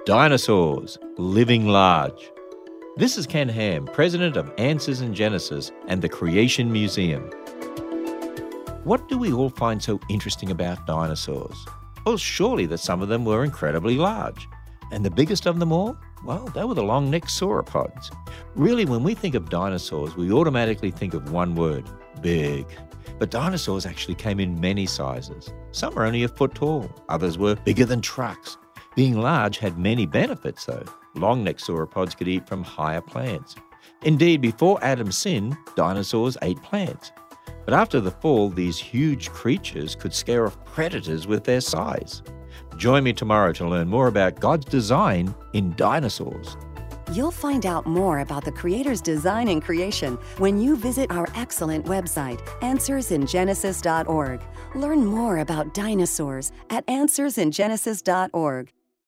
Dinosaurs, living large. This is Ken Ham, president of Answers in Genesis and the Creation Museum. What do we all find so interesting about dinosaurs? Well, surely that some of them were incredibly large. And the biggest of them all? Well, they were the long-necked sauropods. Really, when we think of dinosaurs, we automatically think of one word, big. But dinosaurs actually came in many sizes. Some are only a foot tall, others were bigger than trucks. Being large had many benefits, though. Long-necked sauropods could eat from higher plants. Indeed, before Adam sinned, dinosaurs ate plants. But after the fall, these huge creatures could scare off predators with their size. Join me tomorrow to learn more about God's design in dinosaurs. You'll find out more about the Creator's design and creation when you visit our excellent website, AnswersInGenesis.org. Learn more about dinosaurs at AnswersInGenesis.org.